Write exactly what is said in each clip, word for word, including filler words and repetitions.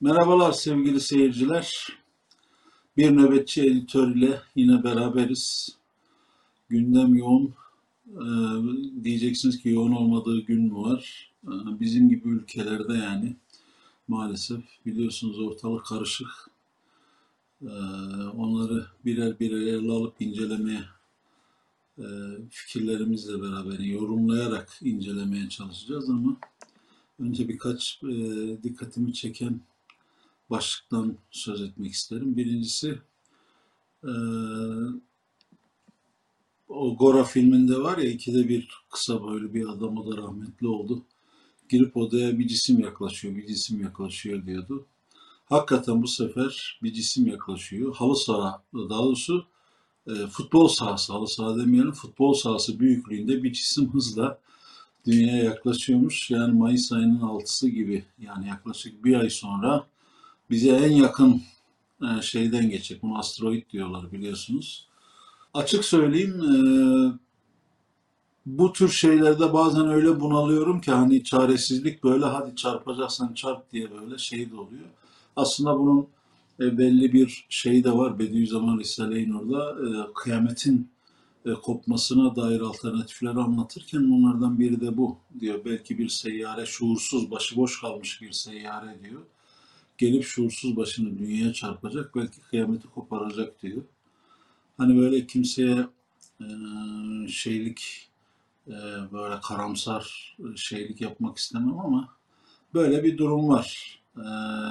Merhabalar sevgili seyirciler. Bir nöbetçi editör ile yine beraberiz. Gündem yoğun. Ee, diyeceksiniz ki yoğun olmadığı gün mü var? Ee, bizim gibi ülkelerde yani maalesef biliyorsunuz ortalık karışık. Ee, onları birer birer ele alıp incelemeye, e, fikirlerimizle beraber yorumlayarak incelemeye çalışacağız ama önce birkaç e, dikkatimi çeken başlıktan söz etmek isterim. Birincisi e, o Gora filminde var ya ikide bir kısa böyle bir adam o da rahmetli oldu. Girip odaya bir cisim yaklaşıyor, bir cisim yaklaşıyor diyordu. Hakikaten bu sefer bir cisim yaklaşıyor. Halı saha, daha doğrusu e, futbol sahası, halı saha demeyelim, futbol sahası büyüklüğünde bir cisim hızla dünyaya yaklaşıyormuş. Yani Mayıs ayının altısı gibi yani yaklaşık bir ay sonra bize en yakın e, şeyden geçecek. Bunu asteroid diyorlar biliyorsunuz. Açık söyleyeyim, e, bu tür şeylerde bazen öyle bunalıyorum ki hani çaresizlik böyle hadi çarpacaksan çarp diye böyle şey de oluyor. Aslında bunun e, belli bir şeyi de var. Bediüzzaman Risale-i Nur'da e, kıyametin e, kopmasına dair alternatifleri anlatırken bunlardan biri de bu diyor. Belki bir seyyare şuursuz, başıboş kalmış bir seyyare diyor. Gelip şuursuz başını dünyaya çarpacak, belki kıyameti koparacak diyor. Hani böyle kimseye e, şeylik e, böyle karamsar şeylik yapmak istemem ama böyle bir durum var. E,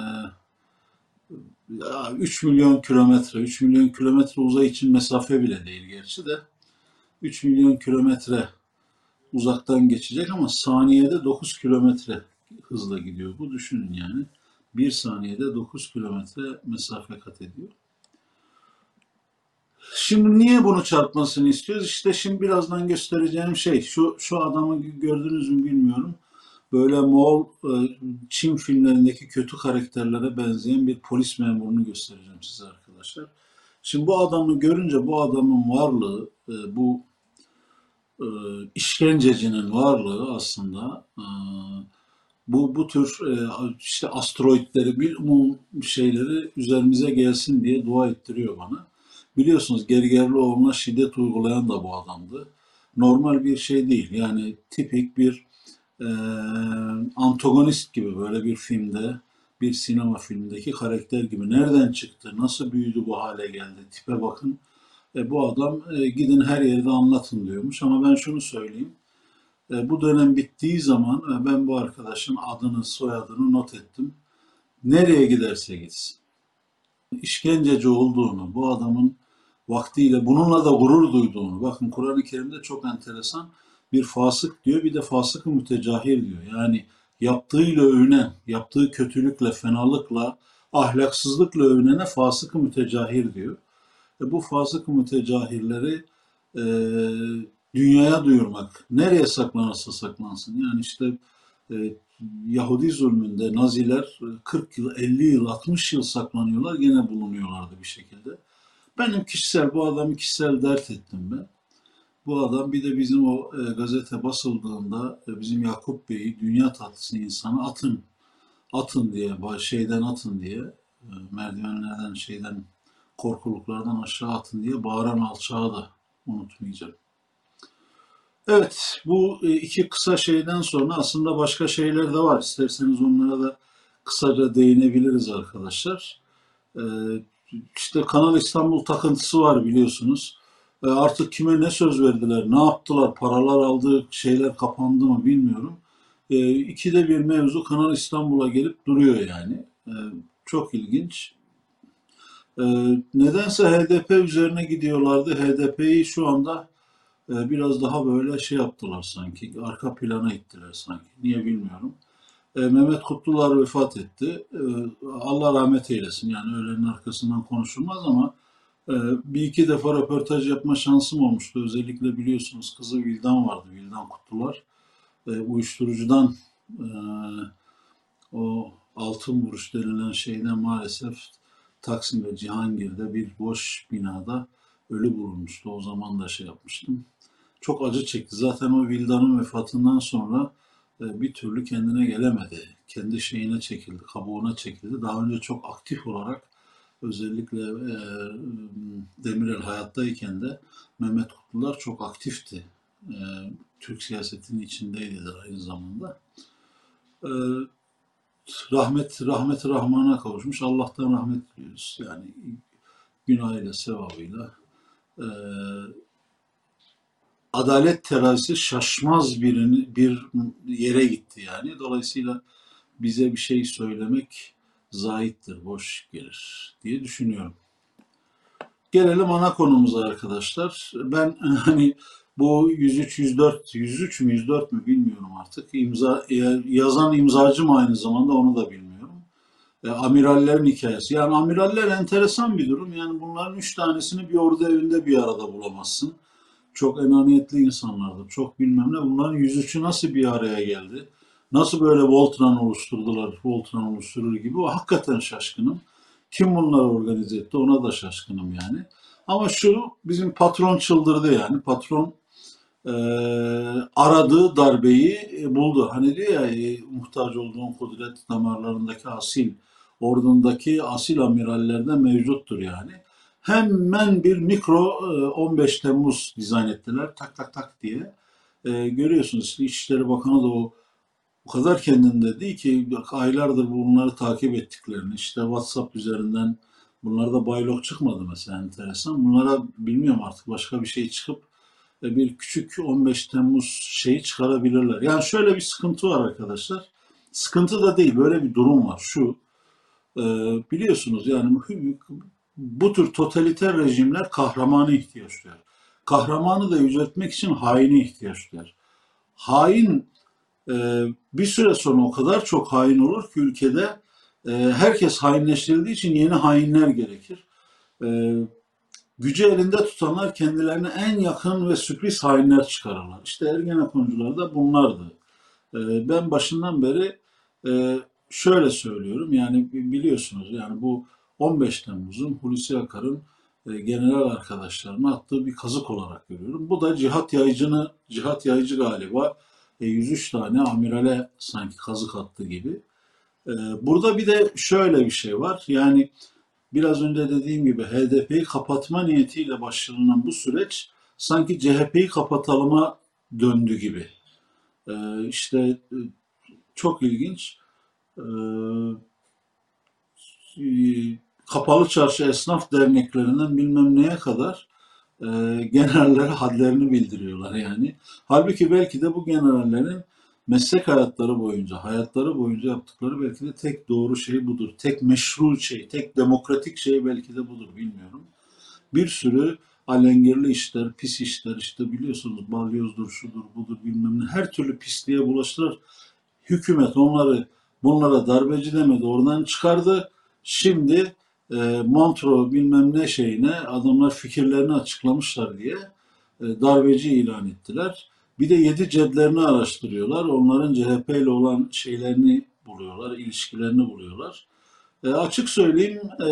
üç milyon kilometre, üç milyon kilometre uzay için mesafe bile değil gerçi de üç milyon kilometre uzaktan geçecek ama saniyede dokuz kilometre hızla gidiyor. Bu düşünün yani. Bir saniyede dokuz kilometre mesafe kat ediyor. Şimdi niye bunu çarpmasını istiyoruz? İşte şimdi birazdan göstereceğim şey şu şu adamı gördünüz mü bilmiyorum. Böyle Moğol e, Çin filmlerindeki kötü karakterlere benzeyen bir polis memurunu göstereceğim size arkadaşlar. Şimdi bu adamı görünce bu adamın varlığı, e, bu e, işkencecinin varlığı aslında e, bu bu tür e, işte asteroidleri, bir umum şeyleri üzerimize gelsin diye dua ettiriyor bana. Biliyorsunuz Gergerlioğlu'na şiddet uygulayan da bu adamdı. Normal bir şey değil. Yani tipik bir e, antagonist gibi böyle bir filmde, bir sinema filmindeki karakter gibi. Nereden çıktı, nasıl büyüdü bu hale geldi, tipe bakın. E, bu adam e, gidin her yerde anlatın diyormuş. Ama ben şunu söyleyeyim. E, bu dönem bittiği zaman e, ben bu arkadaşın adını, soyadını not ettim. Nereye giderse gitsin. İşkenceci olduğunu, bu adamın vaktiyle bununla da gurur duyduğunu, bakın Kur'an-ı Kerim'de çok enteresan bir fasık diyor, bir de fasık-ı mütecahir diyor. Yani yaptığıyla övünen, yaptığı kötülükle, fenalıkla, ahlaksızlıkla övünene fasık-ı mütecahir diyor. E bu fasık-ı mütecahirleri e, dünyaya duyurmak, nereye saklanırsa saklansın. Yani işte e, Yahudi zulmünde Naziler kırk yıl, elli yıl, altmış yıl saklanıyorlar, gene bulunuyorlardı bir şekilde. Benim kişisel, bu adamı kişisel dert ettim ben. Bu adam bir de bizim o e, gazete basıldığında e, bizim Yakup Bey'i dünya tatlısı insanı atın, atın diye, şeyden atın diye, e, merdivenlerden şeyden, korkuluklardan aşağı atın diye bağıran alçağı da unutmayacağım. Evet, bu e, iki kısa şeyden sonra aslında başka şeyler de var. İsterseniz onlara da kısaca değinebiliriz arkadaşlar. E, işte Kanal İstanbul takıntısı var biliyorsunuz. E, artık kime ne söz verdiler, ne yaptılar, paralar aldığı şeyler kapandı mı bilmiyorum. E, ikide bir mevzu Kanal İstanbul'a gelip duruyor yani. E, çok ilginç. E, nedense H D P üzerine gidiyorlardı. H D P'yi şu anda e, biraz daha böyle şey yaptılar sanki, arka plana ittiler sanki. Niye bilmiyorum. E, Mehmet Kutlular vefat etti. E, Allah rahmet eylesin. Yani ölenin arkasından konuşulmaz ama e, bir iki defa röportaj yapma şansım olmuştu. Özellikle biliyorsunuz kızı Vildan vardı. Vildan Kutlular. E, uyuşturucudan e, o altın vuruş denilen şeyden maalesef Taksim ve Cihangir'de bir boş binada ölü bulunmuştu. O zaman da şey yapmıştım. Çok acı çekti. Zaten o Vildan'ın vefatından sonra e, bir türlü kendine gelemedi. Kendi şeyine çekildi, kabuğuna çekildi. Daha önce çok aktif olarak özellikle e, Demirel hayattayken de Mehmet Kutlular çok aktifti. E, Türk siyasetinin içindeydiler aynı zamanda. E, rahmet rahmet Rahman'a kavuşmuş. Allah'tan rahmet diliyoruz. Yani günahıyla, sevabıyla. E, adalet terazisi şaşmaz birini, bir yere gitti yani. Dolayısıyla bize bir şey söylemek zahittir, boş gelir diye düşünüyorum. Gelelim ana konumuza arkadaşlar. Ben hani bu yüz üç, yüz dört, yüz üç mü yüz dört mü bilmiyorum artık. İmza, yazan imzacı mı aynı zamanda onu da bilmiyorum. E, amirallerin hikayesi. Yani amiraller enteresan bir durum. Yani bunların üç tanesini bir ordu evinde bir arada bulamazsın. Çok enaniyetli insanlardı. Çok bilmem ne. Bunların yüz üçü nasıl bir araya geldi? Nasıl böyle Voltran oluşturdular, Voltran oluşturur gibi. O hakikaten şaşkınım. Kim bunları organize etti ona da şaşkınım yani. Ama şu bizim patron çıldırdı yani. Patron e, aradığı darbeyi e, buldu. Hani diyor ya e, muhtaç olduğun kudret damarlarındaki asil, ordundaki asil amirallerde mevcuttur yani. Hemen bir mikro e, on beş Temmuz dizayn ettiler. Tak tak tak diye. E, görüyorsunuz İçişleri Bakanı da o o kadar kendinde değil ki aylardır bunları takip ettiklerini işte WhatsApp üzerinden bunlarda baylok çıkmadı mesela enteresan. Bunlara bilmiyorum artık başka bir şey çıkıp e, bir küçük on beş Temmuz şeyi çıkarabilirler. Yani şöyle bir sıkıntı var arkadaşlar. Sıkıntı da değil böyle bir durum var. Şu e, biliyorsunuz yani bu tür totaliter rejimler kahramanı ihtiyaç duyar. Kahramanı da yüceltmek için haini ihtiyaç duyar. Hain e, bir süre sonra o kadar çok hain olur ki ülkede e, herkes hainleştirildiği için yeni hainler gerekir. E, gücü elinde tutanlar kendilerine en yakın ve sürpriz hainler çıkarırlar. İşte Ergenekoncular da bunlardı. E, ben başından beri e, şöyle söylüyorum yani biliyorsunuz yani bu on beş Temmuz'un Hulusi Akar'ın e, general arkadaşlarına attığı bir kazık olarak görüyorum. Bu da Cihat Yaycı'nı, Cihat Yaycı galiba e, yüz üç tane amirale sanki kazık attı gibi. E, burada bir de şöyle bir şey var. Yani biraz önce dediğim gibi H D P'yi kapatma niyetiyle başlanan bu süreç sanki C H P'yi kapatalıma döndü gibi. E, işte e, çok ilginç. E, kapalı çarşı esnaf derneklerinden bilmem neye kadar e, generallere hadlerini bildiriyorlar yani. Halbuki belki de bu generallerin meslek hayatları boyunca, hayatları boyunca yaptıkları belki de tek doğru şey budur. Tek meşru şey, tek demokratik şey belki de budur bilmiyorum. Bir sürü alengirli işler, pis işler işte biliyorsunuz balyozdur, şudur, budur bilmem ne her türlü pisliğe bulaştılar. Hükümet onları bunlara darbeci demedi oradan çıkardı. Şimdi e, Montreux bilmem ne şeyine adamlar fikirlerini açıklamışlar diye e, darbeci ilan ettiler. Bir de yedi cedlerini araştırıyorlar. Onların C H P ile olan şeylerini buluyorlar, ilişkilerini buluyorlar. E, açık söyleyeyim e,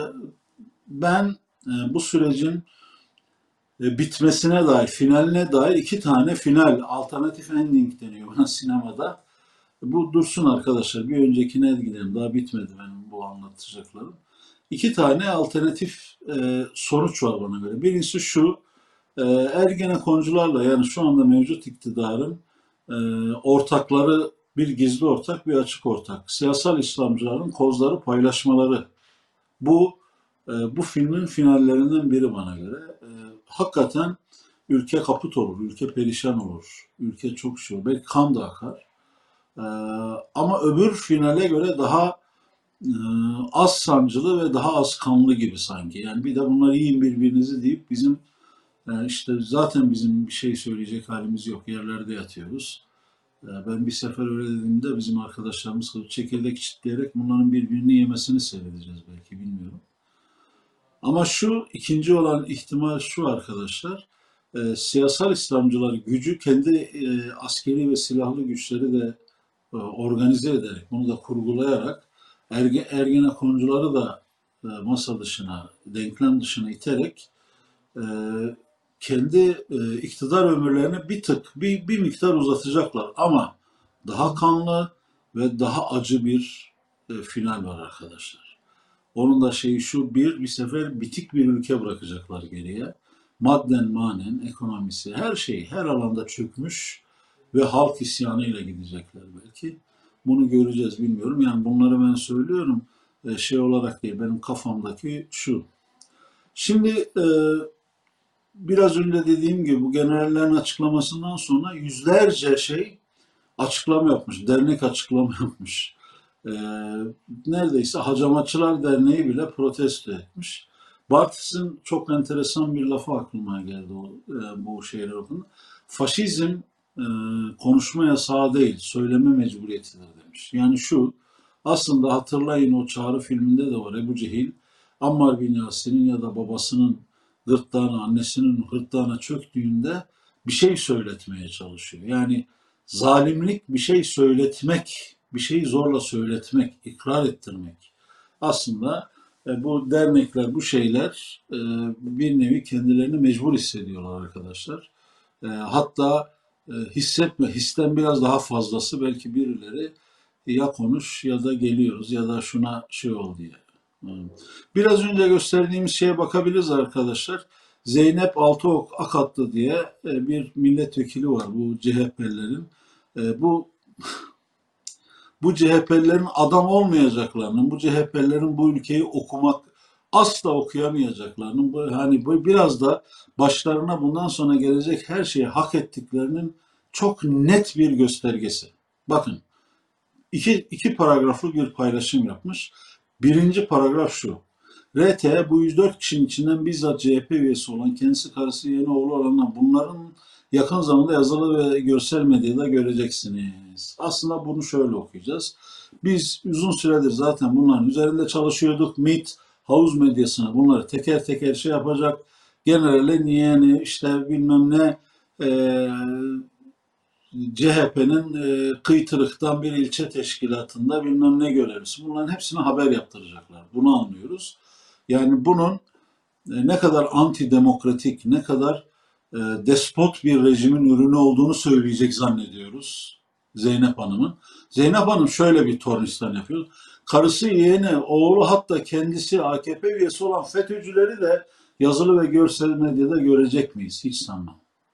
ben e, bu sürecin e, bitmesine dair, finaline dair iki tane final, alternatif ending deniyor buna sinemada. Bu dursun arkadaşlar. Bir öncekine gidelim. Daha bitmedi benim bu anlatacaklarım. İki tane alternatif e, sonuç var bana göre. Birincisi şu. E, Ergenekoncularla yani şu anda mevcut iktidarın e, ortakları bir gizli ortak bir açık ortak. Siyasal İslamcıların kozları paylaşmaları. Bu e, bu filmin finallerinden biri bana göre. E, hakikaten ülke kaput olur, ülke perişan olur, ülke çok şey olur. Belki kan da akar. Ee, ama öbür finale göre daha e, az sancılı ve daha az kanlı gibi sanki. Yani bir de bunları yiyin birbirinizi deyip bizim e, işte zaten bizim bir şey söyleyecek halimiz yok. Yerlerde yatıyoruz. E, ben bir sefer öyle dediğimde bizim arkadaşlarımız çekirdek çitleyerek bunların birbirini yemesini seyredeceğiz belki bilmiyorum. Ama şu ikinci olan ihtimal şu arkadaşlar. E, siyasal İslamcılar gücü kendi e, askeri ve silahlı güçleri de e, organize ederek, bunu da kurgulayarak erge, Ergenekoncuları da e, masa dışına, denklem dışına iterek e, kendi e, iktidar ömürlerini bir tık, bir, bir miktar uzatacaklar. Ama Daha kanlı ve daha acı bir e, final var arkadaşlar. Onun da şeyi şu, bir, bir sefer bitik bir ülke bırakacaklar geriye. Madden manen, ekonomisi, her şey, her alanda çökmüş ve halk isyanıyla gidecekler belki. Bunu göreceğiz, bilmiyorum. Yani bunları ben söylüyorum e, şey olarak değil, benim kafamdaki şu. Şimdi e, biraz önce dediğim gibi bu generallerin açıklamasından sonra yüzlerce şey açıklama yapmış, dernek açıklama yapmış. Ee, Neredeyse Hacamatçılar Derneği bile protesto etmiş. Bartes'in çok enteresan bir lafı aklıma geldi o, e, bu şeyler okudum. Faşizm e, konuşma yasağı değil, söyleme mecburiyetidir demiş. Yani şu, aslında hatırlayın o Çağrı filminde de var Ebu Cehil, Ammar bin Yasir'in ya da babasının gırtlağına, annesinin gırtlağına çöktüğünde bir şey söyletmeye çalışıyor. Yani zalimlik bir şey söyletmek, bir şeyi zorla söyletmek, ikrar ettirmek. Aslında e, bu dernekler, bu şeyler e, bir nevi kendilerini mecbur hissediyorlar arkadaşlar. E, hatta e, hissetme, histen biraz daha fazlası belki birileri ya konuş ya da geliyoruz ya da şuna şey ol diye. Biraz önce gösterdiğimiz şeye bakabiliriz arkadaşlar. Zeynep Altıok Akatlı diye e, bir milletvekili var bu C H P'lilerin. E, Bu bu C H P'lilerin adam olmayacaklarının, bu C H P'lilerin bu ülkeyi okumak asla okuyamayacaklarının, bu, hani bu biraz da başlarına bundan sonra gelecek her şeyi hak ettiklerinin çok net bir göstergesi. Bakın, iki, iki paragraflı bir paylaşım yapmış. Birinci paragraf şu. R T bu yüz dört kişinin içinden bizzat C H P üyesi olan, kendisi, karısı, yeğeni, oğlu olanlar, bunların yakın zamanda yazılı ve görsel medyada göreceksiniz. Aslında bunu şöyle okuyacağız. Biz uzun süredir zaten bunların üzerinde çalışıyorduk. M İ T, havuz medyasına bunları teker teker şey yapacak. Generale yeğeni işte bilmem ne eee C H P'nin e, kıytırıktan bir ilçe teşkilatında bilmem ne görevlisi. Bunların hepsine haber yaptıracaklar. Bunu anlıyoruz. Yani bunun e, ne kadar antidemokratik, ne kadar e, despot bir rejimin ürünü olduğunu söyleyecek zannediyoruz Zeynep Hanım'ın. Zeynep Hanım şöyle bir tornistan yapıyor. Karısı, yeğeni, oğlu, hatta kendisi A K P üyesi olan FETÖ'cüleri de yazılı ve görsel medyada görecek miyiz? Hiç sanmam.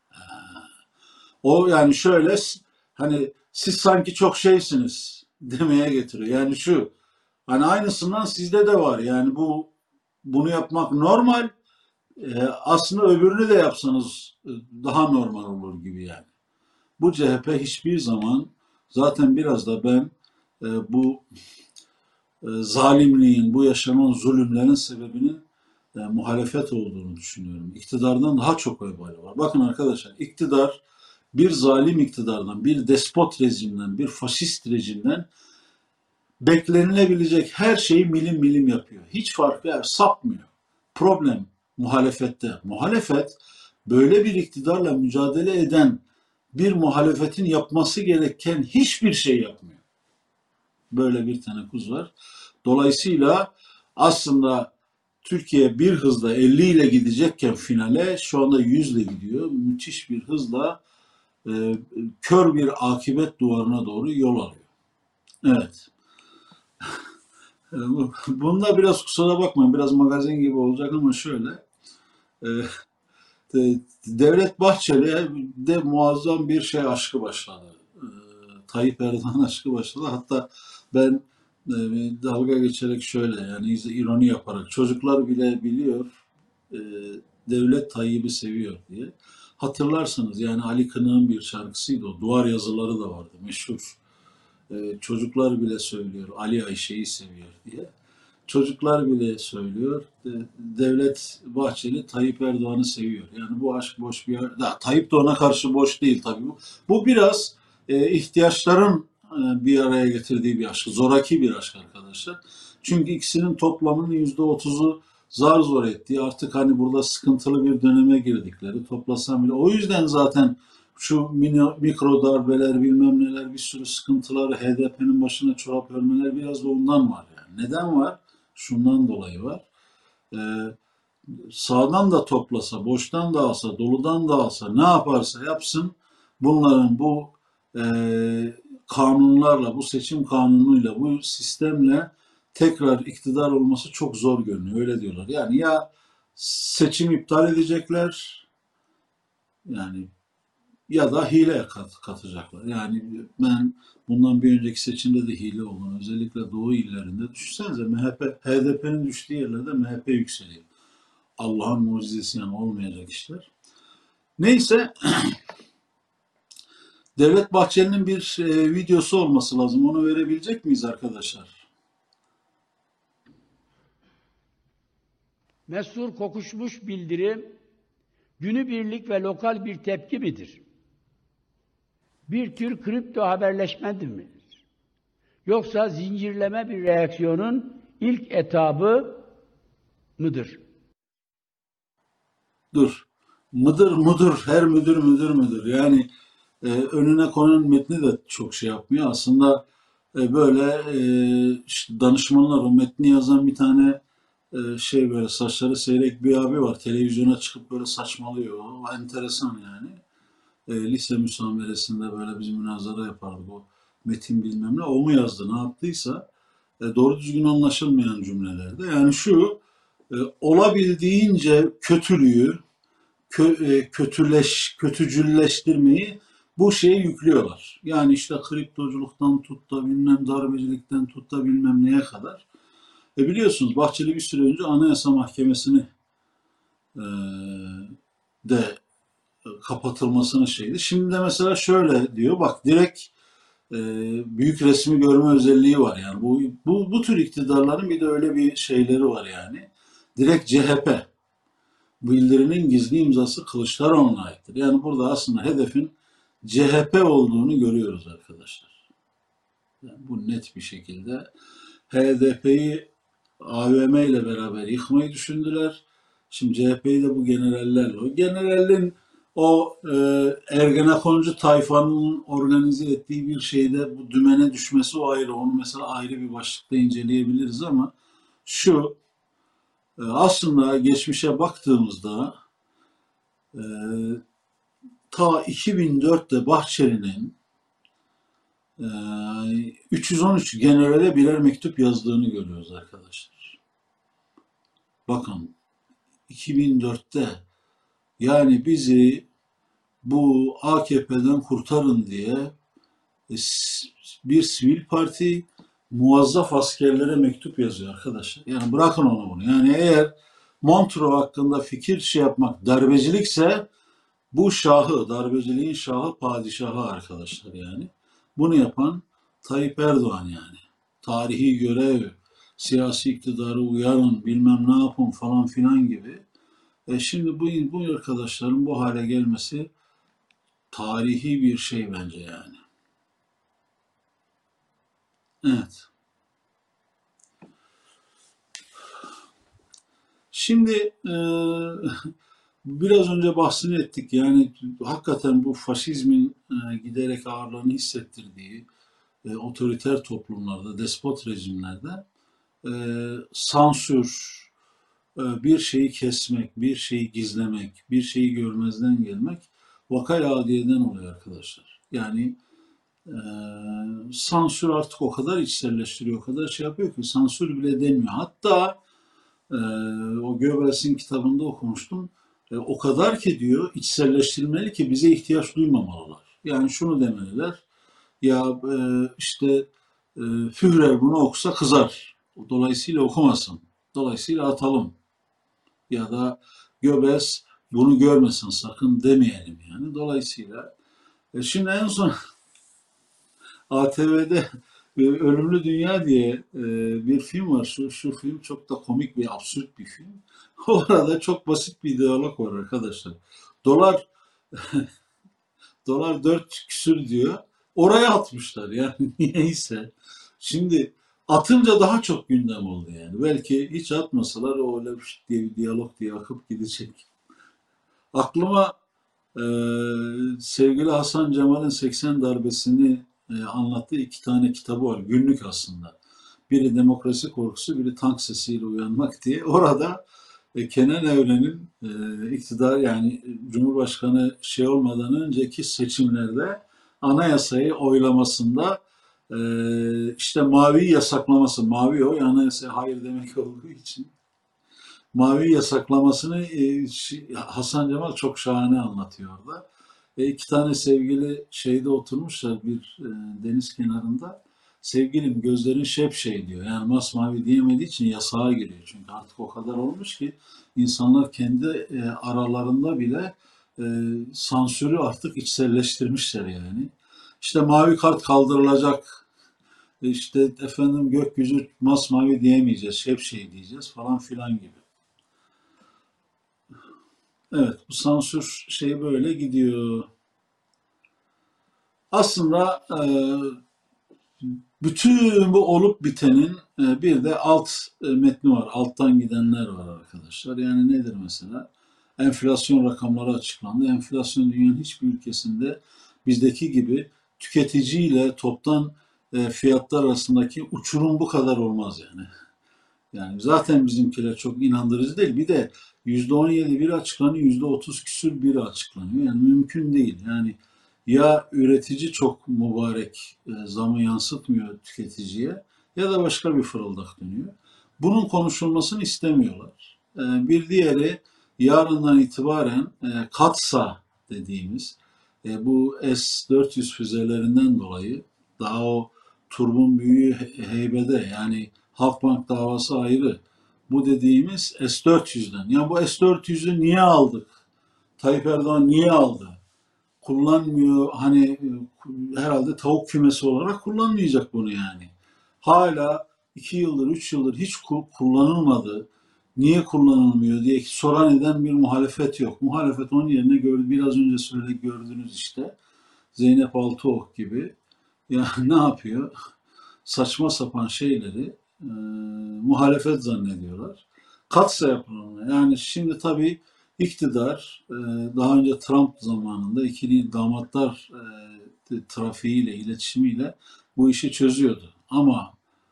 O yani şöyle, hani siz sanki çok şeysiniz demeye getiriyor. Yani şu, hani aynısından sizde de var. Yani bu bunu yapmak normal. Ee, aslında öbürünü de yapsanız e, daha normal olur gibi yani. Bu C H P hiçbir zaman, zaten biraz da ben e, bu e, zalimliğin, bu yaşanan zulümlerin sebebinin e, muhalefet olduğunu düşünüyorum. İktidardan daha çok vebali var. Bakın arkadaşlar, iktidar bir zalim iktidardan, bir despot rejimden, bir faşist rejimden beklenilebilecek her şeyi milim milim yapıyor. Hiç farkı yok, sapmıyor. Problem muhalefette. Muhalefet böyle bir iktidarla mücadele eden bir muhalefetin yapması gereken hiçbir şey yapmıyor. Böyle bir tenekkuz var. Dolayısıyla aslında Türkiye bir hızla elli ile gidecekken finale şu anda yüz ile gidiyor. Müthiş bir hızla e, kör bir akibet duvarına doğru yol alıyor. Evet. E, bunda biraz kusura bakmayın, biraz magazin gibi olacak ama şöyle. E, de, Devlet Bahçeli de muazzam bir şey aşkı başladı. E, Tayyip Erdoğan aşkı başladı. Hatta ben e, dalga geçerek şöyle, yani ironi yaparak, çocuklar bile biliyor e, devlet Tayyip'i seviyor diye. Hatırlarsınız yani Ali Kınık'ın bir şarkısıydı o. Duvar yazıları da vardı meşhur. Ee, çocuklar bile söylüyor Ali Ayşe'yi seviyor diye. Çocuklar bile söylüyor. E, Devlet Bahçeli Tayyip Erdoğan'ı seviyor. Yani bu aşk boş bir yer. Ya, Tayyip de ona karşı boş değil tabii bu. Bu biraz e, ihtiyaçların e, bir araya getirdiği bir aşk. Zoraki bir aşk arkadaşlar. Çünkü ikisinin toplamının yüzde otuzu zar zor ettiği, artık hani burada sıkıntılı bir döneme girdikleri, toplasam bile. O yüzden zaten şu mini, mikro darbeler bilmem neler, bir sürü sıkıntılar, H D P'nin başına çorap örmeler biraz da ondan var yani. Neden var? Şundan dolayı var. Ee, Sağdan da toplasa, boştan da alsa, doludan da alsa, ne yaparsa yapsın bunların bu e, kanunlarla, bu seçim kanunuyla, bu sistemle tekrar iktidar olması çok zor görünüyor. Öyle diyorlar. Yani ya seçim iptal edecekler, yani ya da hile kat, katacaklar. Yani ben bundan bir önceki seçimde de hile olduğunu, özellikle Doğu illerinde düşünsenize, M H P, H D P'nin düştüğü yerlerde M H P yükseliyor. Allah'ın mucizesi, yani olmayacak işler. Neyse, Devlet Bahçeli'nin bir e, videosu olması lazım. Onu verebilecek miyiz arkadaşlar? Mesur kokuşmuş bildiri, günübirlik ve lokal bir tepki midir? Bir tür kripto haberleşme midir? Yoksa zincirleme bir reaksiyonun ilk etabı mıdır? Dur. Mıdır mıdır, her müdür müdür müdür. Yani e, önüne konan metni de çok şey yapmıyor. Aslında e, böyle e, işte danışmanlar, o metni yazan bir tane e, şey, böyle saçları seyrek bir abi var. Televizyona çıkıp böyle saçmalıyor. O enteresan yani. E, lise müsameresinde böyle biz münazara yapardık. O metin bilmem ne. O mu yazdı, ne yaptıysa e, doğru düzgün anlaşılmayan cümlelerde. Yani şu, e, olabildiğince kötülüğü, kö, e, kötüleş, kötücülleştirmeyi bu şeye yüklüyorlar. Yani işte kriptoculuktan tut da bilmem darbecilikten tut da bilmem neye kadar. E biliyorsunuz Bahçeli bir süre önce Anayasa Mahkemesi'ni e, de kapatılmasını şeydi. Şimdi de mesela şöyle diyor, bak direkt e, büyük resmi görme özelliği var. Yani bu, bu, bu tür iktidarların bir de öyle bir şeyleri var yani. Direkt C H P. Bildirinin gizli imzası Kılıçdaroğlu'na aittir. Yani burada aslında hedefin C H P olduğunu görüyoruz arkadaşlar. Yani bu net bir şekilde H D P'yi A V M ile beraber yıkmayı düşündüler. Şimdi C H P'yi de bu generallerle, o generalin o e, Ergenekoncu tayfanın organize ettiği bir şeyde bu dümene düşmesi o ayrı. Onu mesela ayrı bir başlıkta inceleyebiliriz ama şu, e, aslında geçmişe baktığımızda e, ta iki bin dörtte Bahçeli'nin e, üç yüz on üç generale birer mektup yazdığını görüyoruz arkadaşlar. Bakın, iki bin dörtte, yani bizi bu A K P'den kurtarın diye bir sivil parti muazzaf askerlere mektup yazıyor arkadaşlar. Yani bırakın onu bunu. Yani eğer Montreux hakkında fikir şey yapmak darbecilikse, bu şahı, darbeciliğin şahı, padişahı arkadaşlar yani. Bunu yapan Tayyip Erdoğan yani. Tarihi görev, siyasi iktidarı uyarın, bilmem ne yapın falan filan gibi. E şimdi bu, bu arkadaşların bu hale gelmesi tarihi bir şey bence yani. Evet. Şimdi e, biraz önce bahsini ettik. Yani hakikaten bu faşizmin e, giderek ağırlığını hissettirdiği e, otoriter toplumlarda, despot rejimlerde e, sansür, e, bir şeyi kesmek, bir şeyi gizlemek, bir şeyi görmezden gelmek vakay adiyeden oluyor arkadaşlar. Yani e, sansür artık o kadar içselleştiriyor, o kadar şey yapıyor ki sansür bile demiyor. Hatta e, o Goebbels'in kitabında okumuştum. E, o kadar ki diyor, içselleştirmeli ki bize ihtiyaç duymamalılar. Yani şunu demeliler: ya e, işte e, Führer bunu okusa kızar. Dolayısıyla okumasın. Dolayısıyla atalım. Ya da Goebbels bunu görmesin sakın demeyelim yani. Dolayısıyla e, şimdi en son A T V'de e, Ölümlü Dünya diye e, bir film var. Şu, şu film çok da komik bir, absürt bir film. Orada çok basit bir diyalog var arkadaşlar. Dolar dolar dört küsür diyor. Oraya atmışlar yani niyeyse. Şimdi atınca daha çok gündem oldu yani. Belki hiç atmasalar o öyle diye bir diyalog diye akıp gidecek. Aklıma e, sevgili Hasan Cemal'in seksen darbesini e, anlattığı iki tane kitabı var. Günlük aslında. Biri Demokrasi Korkusu, biri Tank Sesiyle Uyanmak diye. Orada e, Kenan Evren'in e, iktidar, yani Cumhurbaşkanı şey olmadan önceki seçimlerde anayasayı oylamasında e, işte maviyi yasaklaması, mavi oy anayasaya hayır demek olduğu için mavi yasaklamasını e, Hasan Cemal çok şahane anlatıyor orada. E, iki tane sevgili şeyde oturmuşlar bir e, deniz kenarında. Sevgilim gözlerin şepşey diyor. Yani masmavi diyemediği için yasağa giriyor. Çünkü artık o kadar olmuş ki insanlar kendi e, aralarında bile e, sansürü artık içselleştirmişler yani. İşte mavi kart kaldırılacak. İşte efendim gökyüzü masmavi diyemeyeceğiz, şepşey diyeceğiz falan filan gibi. Evet, bu sansür şeyi böyle gidiyor. Aslında e, bütün bu olup bitenin e, bir de alt e, metni var, alttan gidenler var arkadaşlar. Yani nedir mesela? Enflasyon rakamları açıklandı. Enflasyon dünyanın hiçbir ülkesinde bizdeki gibi tüketiciyle toptan e, fiyatlar arasındaki uçurum bu kadar olmaz yani. Yani zaten bizimkiler çok inandırıcı değil. Bir de yüzde on yedi biri açıklanıyor, yüzde otuz küsür biri açıklanıyor. Yani mümkün değil. Yani ya üretici çok mübarek e, zamı yansıtmıyor tüketiciye ya da başka bir fırıldak dönüyor. Bunun konuşulmasını istemiyorlar. E, bir diğeri yarından itibaren e, Katsa dediğimiz e, bu S dört yüz füzelerinden dolayı daha o turbun büyüğü heybede yani Halkbank davası ayrı. Bu dediğimiz S dört yüzden. Ya bu S dört yüzü niye aldık? Tayyip Erdoğan niye aldı? Kullanmıyor. Hani herhalde tavuk kümesi olarak kullanmayacak bunu yani. Hala iki yıldır, üç yıldır hiç kullanılmadı. Niye kullanılmıyor diye soran eden bir muhalefet yok. Muhalefet onun yerine gördü. Biraz önce söyledik gördünüz işte. Zeynep Altıok gibi. Ya ne yapıyor? Saçma sapan şeyleri e, muhalefet zannediyorlar. Katsa yapılanlar. Yani şimdi tabii iktidar e, daha önce Trump zamanında ikili damatlar e, trafiğiyle, iletişimiyle bu işi çözüyordu. Ama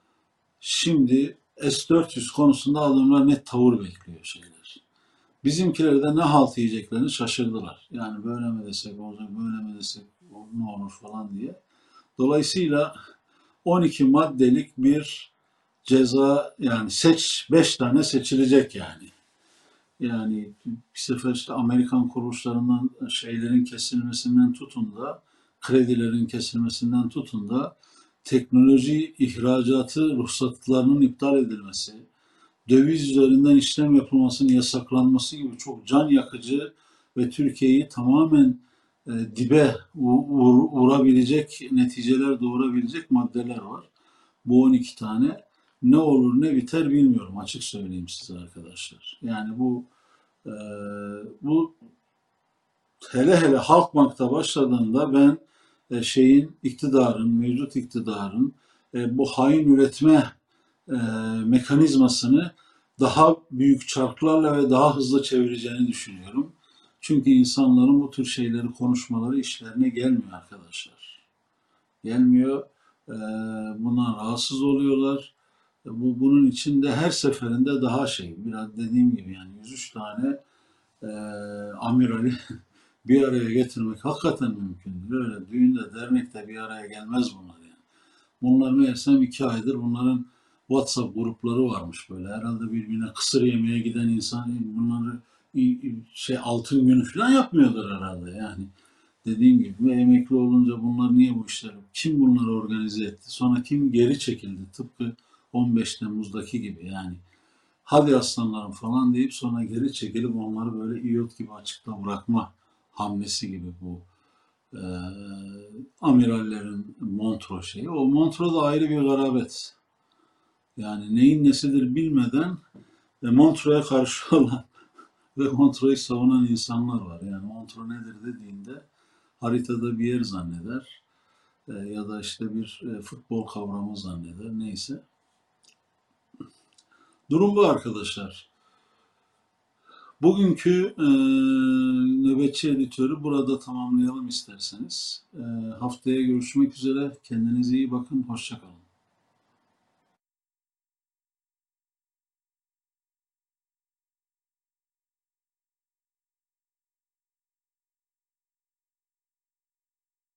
şimdi S dört yüz konusunda adamlar net tavır bekliyor şeyler. Bizimkiler de ne halt yiyeceklerini şaşırdılar. Yani böyle mi desek olacak, böyle mi desek ne olur falan diye. Dolayısıyla on iki maddelik bir ceza yani seç beş tane seçilecek yani. Yani bir sefer işte Amerikan kuruluşlarından şeylerin kesilmesinden tutun da kredilerin kesilmesinden tutun da teknoloji ihracatı ruhsatlarının iptal edilmesi, döviz üzerinden işlem yapılmasının yasaklanması gibi çok can yakıcı ve Türkiye'yi tamamen e, dibe vurabilecek neticeler doğurabilecek maddeler var. Bu on iki tane ne olur ne biter bilmiyorum açık söyleyeyim size arkadaşlar. Yani bu e, bu hele hele Halkbank'ta başladığında ben e, şeyin iktidarın mevcut iktidarın e, bu hain üretme e, mekanizmasını daha büyük çarklarla ve daha hızlı çevireceğini düşünüyorum. Çünkü insanların bu tür şeyleri konuşmaları işlerine gelmiyor arkadaşlar. Gelmiyor. E, bundan rahatsız oluyorlar. E, bu bunun için de her seferinde daha şey, biraz dediğim gibi yani yüz üç tane e, amirali bir araya getirmek hakikaten mümkündür. Öyle düğünde, dernekte bir araya gelmez bunlar yani. Bunlar meğersem iki aydır bunların WhatsApp grupları varmış böyle. Herhalde birbirine kısır yemeye giden insan bunları şey altın günü falan yapmıyordur herhalde yani. Dediğim gibi emekli olunca bunlar niye bu işler? Kim bunları organize etti? Sonra kim geri çekildi? Tıpkı on beş Temmuz'daki gibi yani. Hadi aslanlarım falan deyip sonra geri çekilip onları böyle iyot gibi açıkta bırakma hamlesi gibi bu e, amirallerin Montreux şeyi. O Montreux da ayrı bir garabet. Yani neyin nesidir bilmeden ve Montreux'a karşı olan ve Montreux'u savunan insanlar var. Yani Montreux nedir dediğinde haritada bir yer zanneder e, ya da işte bir e, futbol kavramı zanneder. Neyse. Durum bu arkadaşlar. Bugünkü e, nöbetçi editörü burada tamamlayalım isterseniz. E, haftaya görüşmek üzere. Kendinize iyi bakın. Hoşça kalın.